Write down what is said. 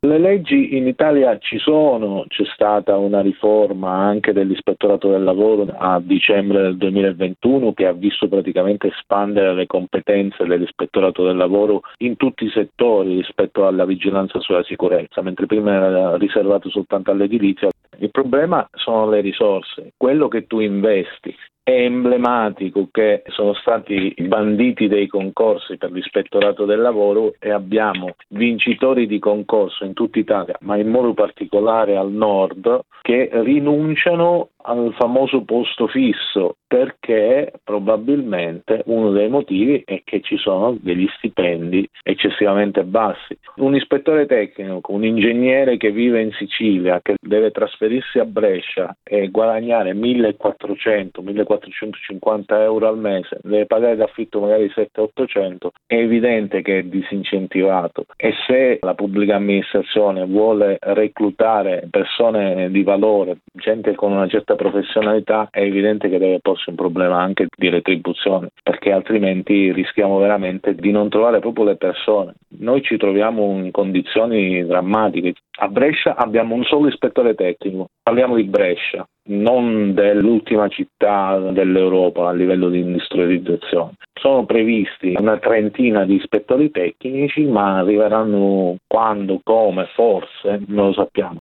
Le leggi in Italia ci sono, c'è stata una riforma anche dell'Ispettorato del Lavoro a dicembre del 2021 che ha visto praticamente espandere le competenze dell'Ispettorato del Lavoro in tutti i settori rispetto alla vigilanza sulla sicurezza, mentre prima era riservato soltanto all'edilizia. Il problema sono le risorse, quello che tu investi. È emblematico che sono stati banditi dei concorsi per l'Ispettorato del Lavoro e abbiamo vincitori di concorso in tutta Italia, ma in modo particolare al nord, che rinunciano al famoso posto fisso perché probabilmente uno dei motivi è che ci sono degli stipendi eccessivamente bassi. Un ispettore tecnico, un ingegnere che vive in Sicilia, che deve trasferirsi a Brescia e guadagnare 1.400-1.450 euro al mese, deve pagare d'affitto magari 700-800, è evidente che è disincentivato, e se la pubblica amministrazione vuole reclutare persone di valore, gente con una certa professionalità, è evidente che deve porsi un problema anche di retribuzione, perché altrimenti rischiamo veramente di non trovare proprio le persone. Noi ci troviamo in condizioni drammatiche. A Brescia abbiamo un solo ispettore tecnico, parliamo di Brescia, non dell'ultima città dell'Europa a livello di industrializzazione. Sono previsti una trentina di ispettori tecnici, ma arriveranno quando, come, forse, non lo sappiamo.